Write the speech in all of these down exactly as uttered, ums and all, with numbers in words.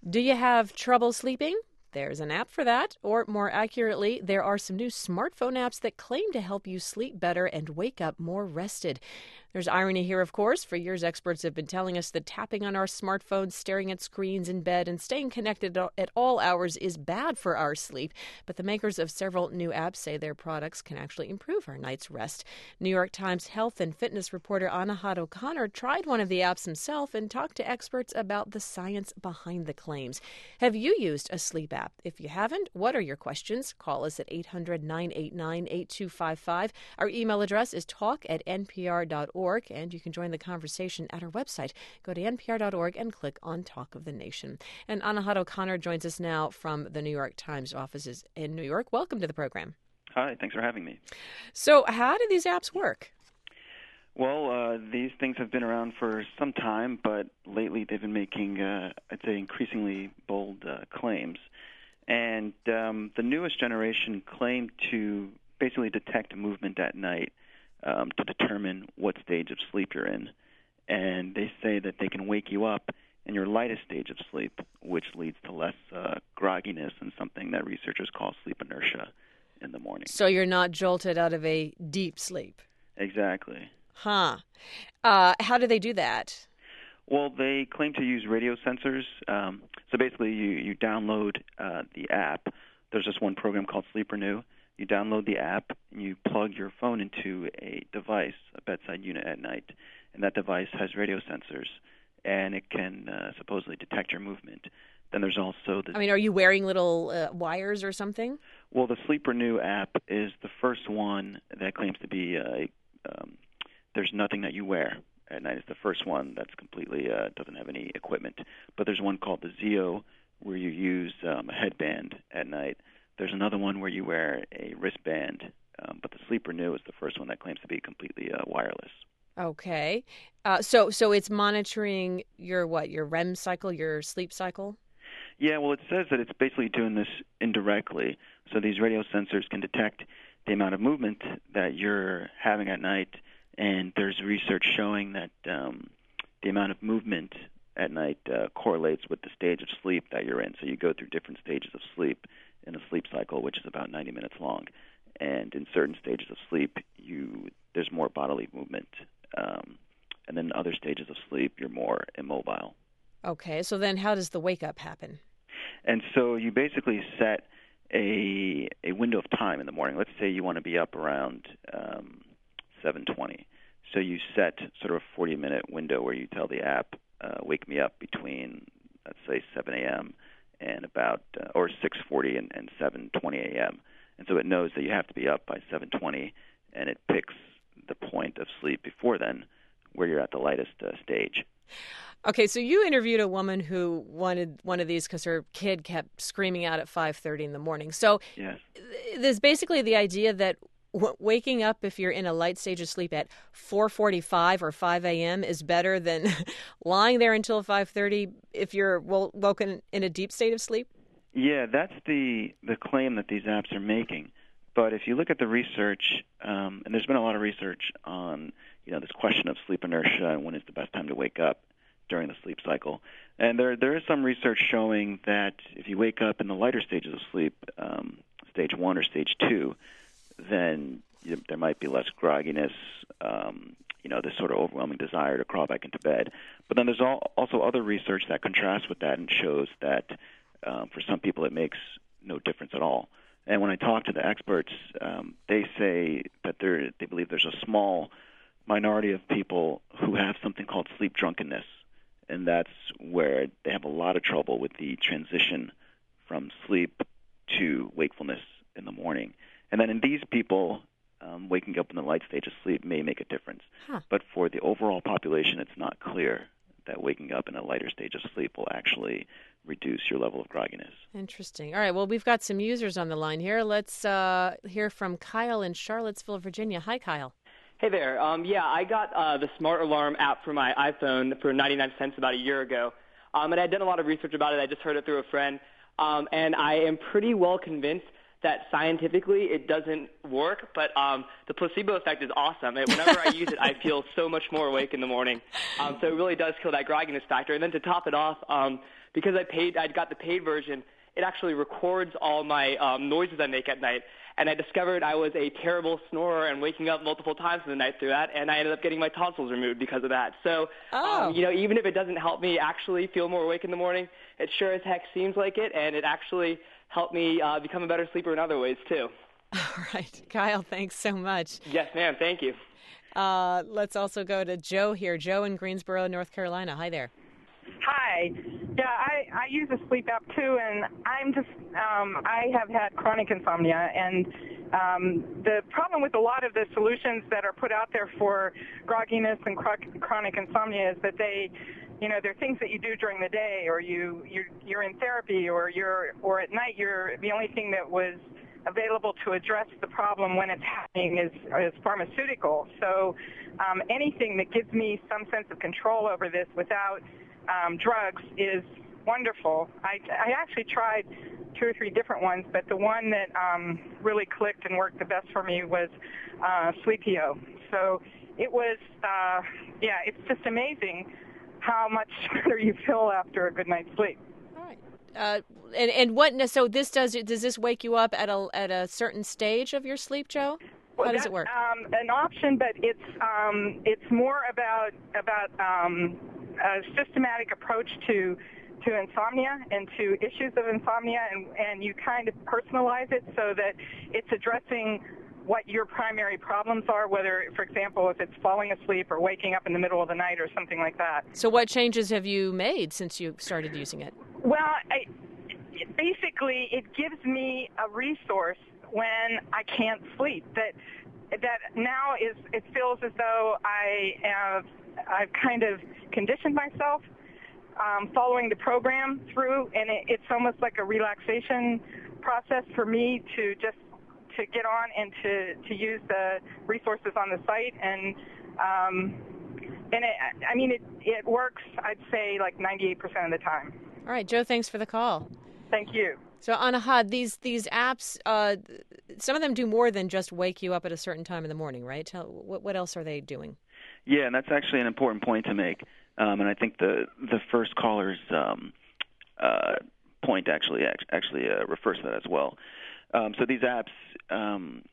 Do you have trouble sleeping? There's an app for that. Or more accurately, there are some new smartphone apps that claim to help you sleep better and wake up more rested. There's irony here, of course. For years, experts have been telling us that tapping on our smartphones, staring at screens in bed, and staying connected at all hours is bad for our sleep. But the makers of several new apps say their products can actually improve our night's rest. New York Times health and fitness reporter Anahad O'Connor tried one of the apps himself and talked to experts about the science behind the claims. Have you used a sleep app? If you haven't, what are your questions? Call us at eight hundred, nine eight nine, eight two five five. Our email address is talk at n p r dot org, and you can join the conversation at our website. Go to n p r dot org and click on Talk of the Nation. And Anahad O'Connor joins us now from the New York Times offices in New York. Welcome to the program. Hi, thanks for having me. So how do these apps work? Well, uh, these things have been around for some time, but lately they've been making, uh, I'd say, increasingly bold uh, claims. And um, the newest generation claim to basically detect movement at night um, to determine what stage of sleep you're in. And they say that they can wake you up in your lightest stage of sleep, which leads to less uh, grogginess and something that researchers call sleep inertia in the morning. So you're not jolted out of a deep sleep. Exactly. Huh. Uh, how do they do that? Well, they claim to use radio sensors. Um, so basically, you, you download uh, the app. There's just one program called Sleep Renew. You download the app, and you plug your phone into a device, a bedside unit at night, and that device has radio sensors, and it can uh, supposedly detect your movement. Then there's also the... I mean, are you wearing little uh, wires or something? Well, the Sleep Renew app is the first one that claims to be a... Um, there's nothing that you wear at night. It's the first one that's completely uh, doesn't have any equipment. But there's one called the Zeo where you use um, a headband at night. There's another one where you wear a wristband. Um, but the Sleep Renew is the first one that claims to be completely uh, wireless. Okay. Uh, so so it's monitoring your what? Your R E M cycle, your sleep cycle? Yeah, well, it says that it's basically doing this indirectly. So these radio sensors can detect the amount of movement that you're having at night. And there's research showing that um, the amount of movement at night uh, correlates with the stage of sleep that you're in. So you go through different stages of sleep in a sleep cycle, which is about ninety minutes long. And in certain stages of sleep, you there's more bodily movement. Um, and then in other stages of sleep, you're more immobile. Okay, so then how does the wake-up happen? And so you basically set a a window of time in the morning. Let's say you want to be up around um, seven twenty. So you set sort of a forty-minute window where you tell the app, uh, wake me up between, let's say, seven a.m. and about, uh, or six forty and, and seven twenty a.m. And so it knows that you have to be up by seven twenty, and it picks the point of sleep before then where you're at the lightest uh, stage. Okay, so you interviewed a woman who wanted one of these because her kid kept screaming out at five thirty in the morning. So yes. There's basically the idea that w- waking up if you're in a light stage of sleep at four forty-five or five a.m. is better than lying there until five thirty if you're w- woken in a deep state of sleep? Yeah, that's the, the claim that these apps are making. But if you look at the research, um, and there's been a lot of research on, you know, this question of sleep inertia and when is the best time to wake up during the sleep cycle. And there there is some research showing that if you wake up in the lighter stages of sleep, um, stage one or stage two, then you, there might be less grogginess, um, you know, this sort of overwhelming desire to crawl back into bed. But then there's all, also other research that contrasts with that and shows that um, for some people it makes no difference at all. And when I talk to the experts, um, they say that they believe there's a small minority of people who have something called sleep drunkenness, and that's where they have a lot of trouble with the transition from sleep to wakefulness in the morning. And then in these people, um, waking up in the light stage of sleep may make a difference. Huh. But for the overall population, it's not clear that waking up in a lighter stage of sleep will actually reduce your level of grogginess. Interesting. All right, well, we've got some users on the line here. Let's uh, hear from Kyle in Charlottesville, Virginia. Hi, Kyle. Hey there. Um, yeah, I got uh, the Smart Alarm app for my iPhone for ninety-nine cents about a year ago. Um, and I had done a lot of research about it. I just heard it through a friend. Um, and I am pretty well convinced that scientifically it doesn't work, but um, the placebo effect is awesome. And whenever I use it, I feel so much more awake in the morning. Um, so it really does kill that grogginess factor. And then to top it off, um, because I paid, I'd got the paid version, it actually records all my um, noises I make at night. And I discovered I was a terrible snorer and waking up multiple times in the night through that, and I ended up getting my tonsils removed because of that. So, oh. um, you know, even if it doesn't help me actually feel more awake in the morning, it sure as heck seems like it, and it actually helped me uh, become a better sleeper in other ways, too. All right. Kyle, thanks so much. Yes, ma'am. Thank you. Uh, let's also go to Joe here. Joe in Greensboro, North Carolina. Hi there. Hi. Yeah, I, I use a sleep app too, and I'm just, um, I have had chronic insomnia, and um, the problem with a lot of the solutions that are put out there for grogginess and chro- chronic insomnia is that they, you know, they're things that you do during the day, or you, you're, you're in therapy, or you're, or at night you're, the only thing that was available to address the problem when it's happening is, is pharmaceutical. So um, anything that gives me some sense of control over this without um, drugs is wonderful. I, I actually tried two or three different ones, but the one that um, really clicked and worked the best for me was uh, Sleepio. So it was, uh, yeah, it's just amazing how much better you feel after a good night's sleep. All right. Uh, and and what? So this does does this wake you up at a at a certain stage of your sleep, Joe? How Well, does it work? Um, an option, but it's um, it's more about about um, a systematic approach to to insomnia and to issues of insomnia, and, and you kind of personalize it so that it's addressing what your primary problems are, whether, for example, if it's falling asleep or waking up in the middle of the night or something like that. So what changes have you made since you started using it? Well, I, basically, it gives me a resource when I can't sleep. That that now is it feels as though I have I've kind of conditioned myself um, following the program through, and it, it's almost like a relaxation process for me to just to get on and to, to use the resources on the site, and um, and it, I mean it it works. I'd say like ninety-eight percent of the time. All right, Joe, thanks for the call. Thank you. So, Anahad, these these apps, uh, some of them do more than just wake you up at a certain time in the morning, right? Tell, what, what else are they doing? Yeah, and that's actually an important point to make. Um, and I think the the first caller's um, uh, point actually actually uh, refers to that as well. Um, so these apps, um,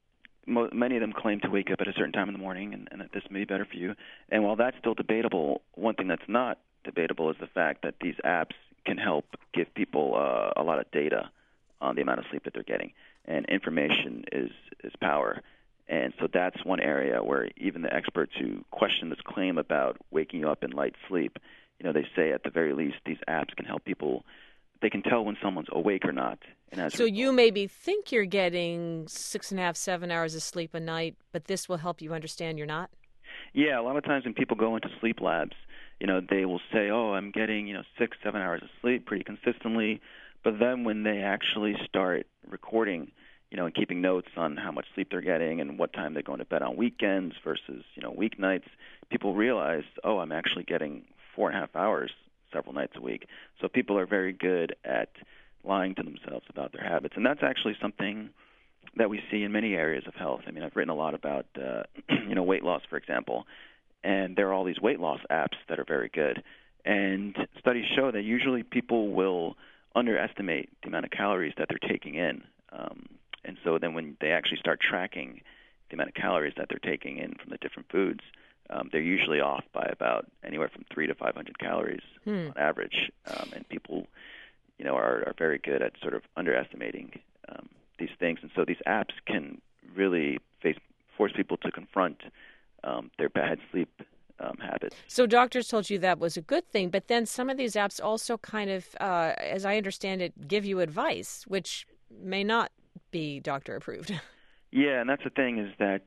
mo- many of them claim to wake up at a certain time in the morning, and, and that this may be better for you. And while that's still debatable, one thing that's not debatable is the fact that these apps can help give people uh, a lot of data on the amount of sleep that they're getting. And information is, is power. And so that's one area where even the experts who question this claim about waking you up in light sleep, you know, they say at the very least these apps can help people. They can tell when someone's awake or not. And as so you maybe think you're getting six and a half, seven hours of sleep a night, but this will help you understand you're not? Yeah, a lot of times when people go into sleep labs, you know, they will say, oh, I'm getting, you know, six, seven hours of sleep pretty consistently. But then when they actually start recording, you know, and keeping notes on how much sleep they're getting and what time they're going to bed on weekends versus, you know, weeknights, people realize, oh, I'm actually getting four and a half hours several nights a week. So people are very good at lying to themselves about their habits. And that's actually something that we see in many areas of health. I mean, I've written a lot about, uh, you know, weight loss, for example. And there are all these weight loss apps that are very good. And studies show that usually people will underestimate the amount of calories that they're taking in. Um, and so then when they actually start tracking the amount of calories that they're taking in from the different foods, um, they're usually off by about anywhere from three to five hundred calories hmm. on average. Um, and people, you know, are, are very good at sort of underestimating um, these things. And so these apps can really face, force people to confront Um, their bad sleep um, habits. So doctors told you that was a good thing, but then some of these apps also kind of, uh, as I understand it, give you advice, which may not be doctor approved. Yeah, and that's the thing is that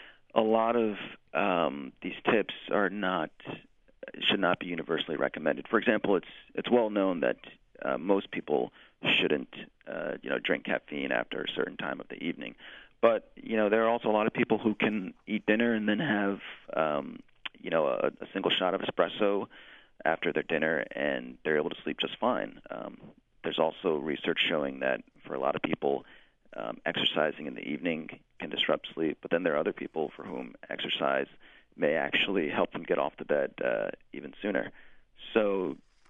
a lot of um, these tips are not should not be universally recommended. For example, it's it's well known that uh, most people shouldn't uh, you know drink caffeine after a certain time of the evening. But, you know, there are also a lot of people who can eat dinner and then have, um, you know, a, a single shot of espresso after their dinner, and they're able to sleep just fine. Um, there's also research showing that for a lot of people, um, exercising in the evening can disrupt sleep. But then there are other people for whom exercise may actually help them get off the bed uh, even sooner. So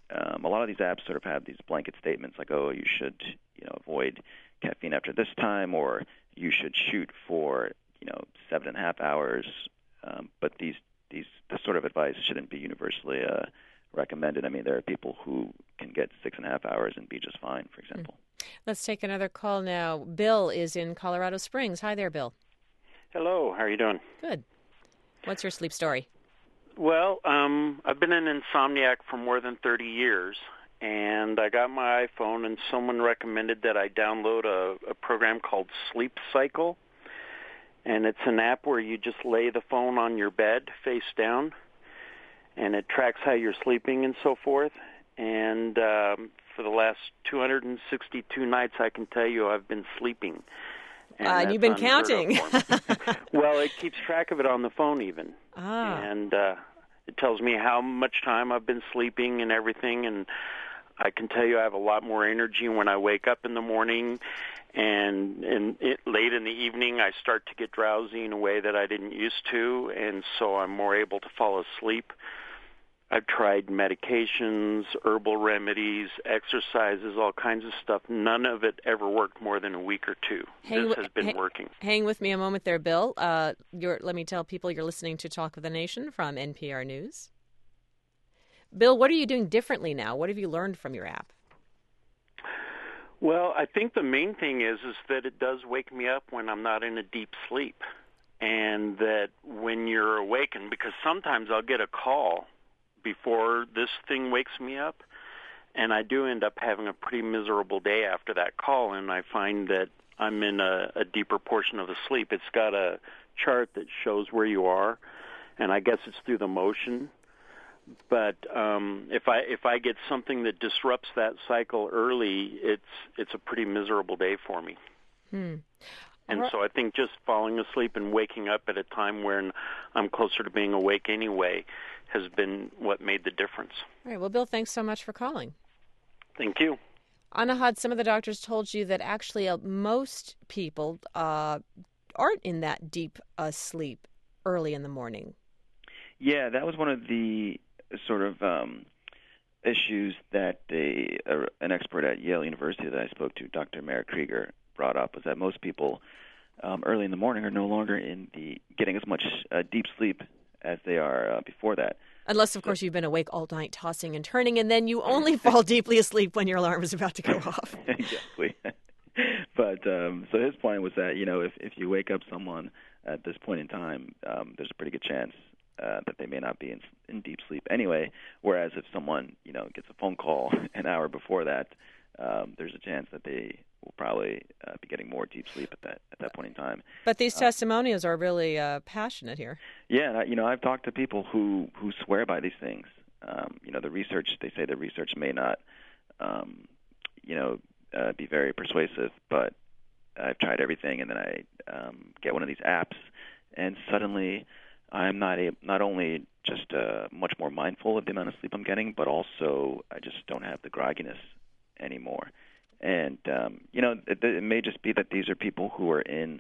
um, a lot of these apps sort of have these blanket statements like, oh, you should, you know, avoid caffeine after this time, or you should shoot for, you know, seven and a half hours. Um, but these these this sort of advice shouldn't be universally uh, recommended. I mean, there are people who can get six and a half hours and be just fine, for example. Let's take another call now. Bill is in Colorado Springs. Hi there, Bill. Hello. How are you doing? Good. What's your sleep story? Well, um, I've been an insomniac for more than thirty years, and I got my iPhone, and someone recommended that I download a, a program called Sleep Cycle, and it's an app where you just lay the phone on your bed face down, and it tracks how you're sleeping and so forth. And um, for the last two hundred sixty-two nights, I can tell you I've been sleeping. And uh, you've been counting. Well, it keeps track of it on the phone even. Ah. And uh, it tells me how much time I've been sleeping and everything. And I can tell you I have a lot more energy when I wake up in the morning. And, and it, late in the evening, I start to get drowsy in a way that I didn't used to. And so I'm more able to fall asleep. I've tried medications, herbal remedies, exercises, all kinds of stuff. None of it ever worked more than a week or two. Hang, this has been hang, working. Hang with me a moment there, Bill. Uh, you're, let me tell people you're listening to Talk of the Nation from N P R News. Bill, what are you doing differently now? What have you learned from your app? Well, I think the main thing is is that it does wake me up when I'm not in a deep sleep. And that when you're awakened, because sometimes I'll get a call before this thing wakes me up, and I do end up having a pretty miserable day after that call, and I find that I'm in a, a deeper portion of the sleep. It's got a chart that shows where you are, and I guess it's through the motion. But um, if I if I get something that disrupts that cycle early, it's it's a pretty miserable day for me. Hmm. And so I think just falling asleep and waking up at a time when I'm closer to being awake anyway has been what made the difference. All right. Well, Bill, thanks so much for calling. Thank you. Anahad, some of the doctors told you that actually uh, most people uh, aren't in that deep uh, sleep early in the morning. Yeah, that was one of the sort of um, issues that a, a, an expert at Yale University that I spoke to, Doctor Merritt Krieger, brought up, was that most people um, early in the morning are no longer in the getting as much uh, deep sleep as they are uh, before that. Unless, of course, you've been awake all night tossing and turning, and then you only fall deeply asleep when your alarm is about to go off. Exactly. But um, so his point was that, you know, if, if you wake up someone at this point in time, um, there's a pretty good chance uh, that they may not be in, in deep sleep anyway, whereas if someone, you know, gets a phone call an hour before that, um, there's a chance that they will probably uh, be getting more deep sleep at that at that point in time. But these uh, testimonials are really uh, passionate here. Yeah, and I, you know, I've talked to people who, who swear by these things. Um, you know, the research, they say the research may not, um, you know, uh, be very persuasive, but I've tried everything, and then I um, get one of these apps, and suddenly I'm not a, not only just uh, much more mindful of the amount of sleep I'm getting, but also I just don't have the grogginess anymore. And, um, you know, it, it may just be that these are people who are in,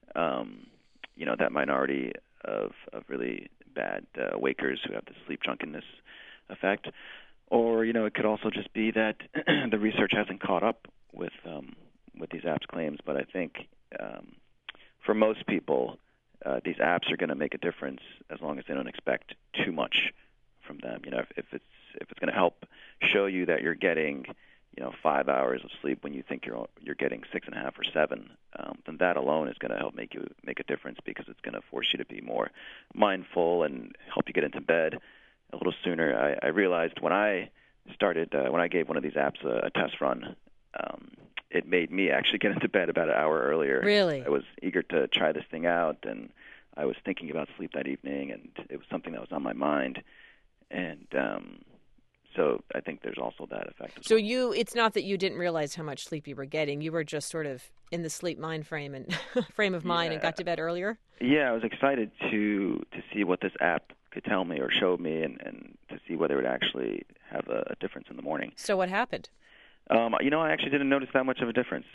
um, you know, that minority of, of really bad uh, wakers who have the sleep drunkenness effect. Or, you know, it could also just be that the research hasn't caught up with um, with these apps' claims. But I think um, for most people, uh, these apps are going to make a difference as long as they don't expect too much from them. You know, if, if it's if it's going to help show you that you're getting, you know, five hours of sleep when you think you're you're getting six and a half or seven, um, then that alone is going to help make you make a difference, because it's going to force you to be more mindful and help you get into bed a little sooner. I, I realized when I started uh, when I gave one of these apps a, a test run, um, it made me actually get into bed about an hour earlier. Really? I was eager to try this thing out, and I was thinking about sleep that evening, and it was something that was on my mind, and um, so I think there's also that effect. So well. you, it's not that you didn't realize how much sleep you were getting. You were just sort of in the sleep mind frame and frame of mind yeah. and got to bed earlier? Yeah, I was excited to to see what this app could tell me or show me, and, and to see whether it would actually have a, a difference in the morning. So what happened? Um, you know, I actually didn't notice that much of a difference,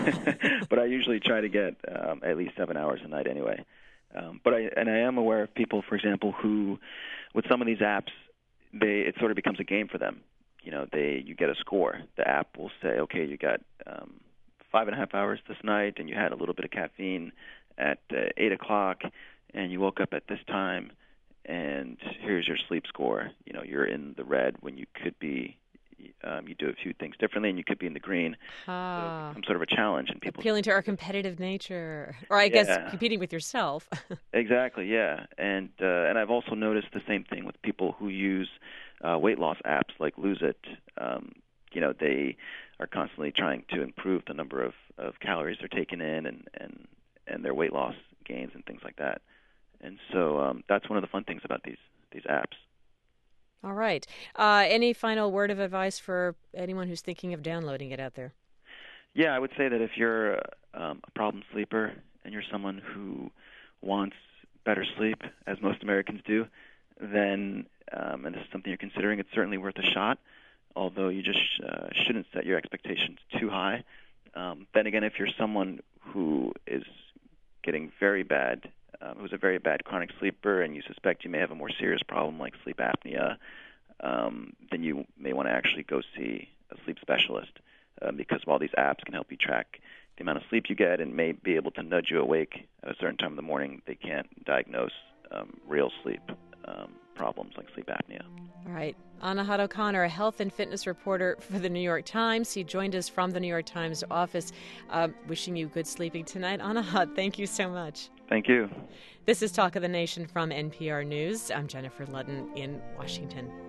but I usually try to get um, at least seven hours a night anyway. Um, but I and I am aware of people, for example, who, with some of these apps, they it sort of becomes a game for them. you know, they you get a score. The app will say, okay, you got um, five and a half hours this night, and you had a little bit of caffeine at uh, eight o'clock, and you woke up at this time, and here's your sleep score. You know, you're in the red when you could be. Um, you do a few things differently, and you could be in the green. Ah. So some sort of a challenge, and people appealing to our competitive nature, or I yeah. guess competing with yourself. Exactly, yeah, and uh, and I've also noticed the same thing with people who use uh, weight loss apps like Lose It. Um, you know, they are constantly trying to improve the number of, of calories they're taking in, and, and and their weight loss gains and things like that. And so um, that's one of the fun things about these these apps. All right. Uh, any final word of advice for anyone who's thinking of downloading it out there? Yeah, I would say that if you're um, a problem sleeper and you're someone who wants better sleep, as most Americans do, then, um, and this is something you're considering, it's certainly worth a shot, although you just uh, shouldn't set your expectations too high. Um, then again, if you're someone who is getting very bad, um, who's a very bad chronic sleeper, and you suspect you may have a more serious problem like sleep apnea, um, then you may want to actually go see a sleep specialist, uh, because while these apps can help you track the amount of sleep you get and may be able to nudge you awake at a certain time in the morning, they can't diagnose um, real sleep um, problems like sleep apnea. All right. Anahad O'Connor, a health and fitness reporter for the New York Times. He joined us from the New York Times office. Uh, wishing you good sleeping tonight. Anahad, thank you so much. Thank you. This is Talk of the Nation from N P R News. I'm Jennifer Ludden in Washington.